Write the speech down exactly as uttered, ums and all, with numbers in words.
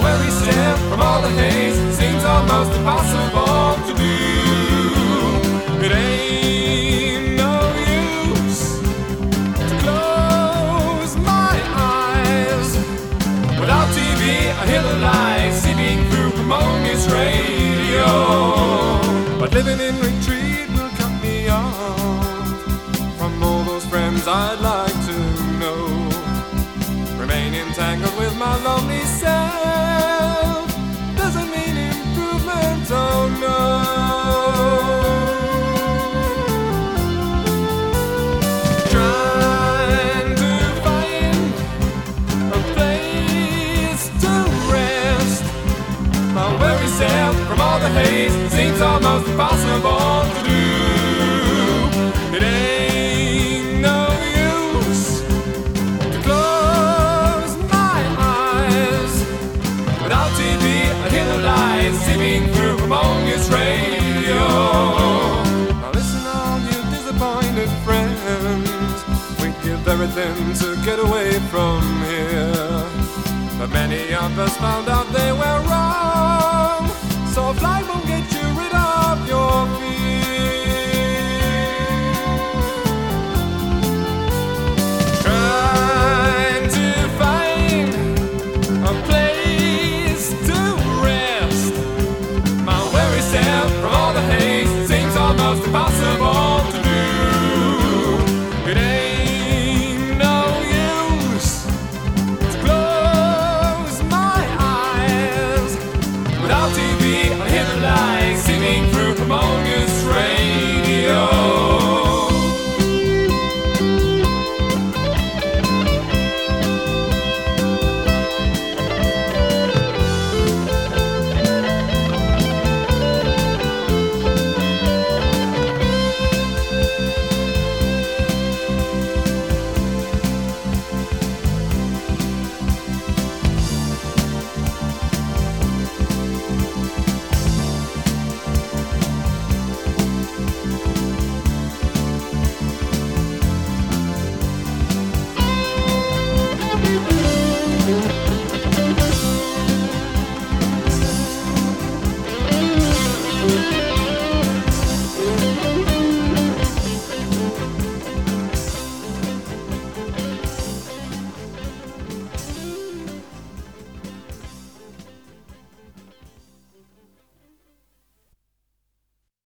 where we step from all the haze seems almost impossible to do. It ain't no use to close my eyes. Without T V, I hear the lies seeping through harmonious radio. But living in retreat will cut me off from all those friends I'd like to know. Remain entangled with my lonely self doesn't mean improvement, oh no. Trying to find a place to rest. My weary self from all the haze seems almost impossible to do. It ain't no use to close my eyes. Without T V, I hear the lies seeping through harmonious radio. Now listen, all you disappointed friends, we give everything to get away from here. But many of us found out they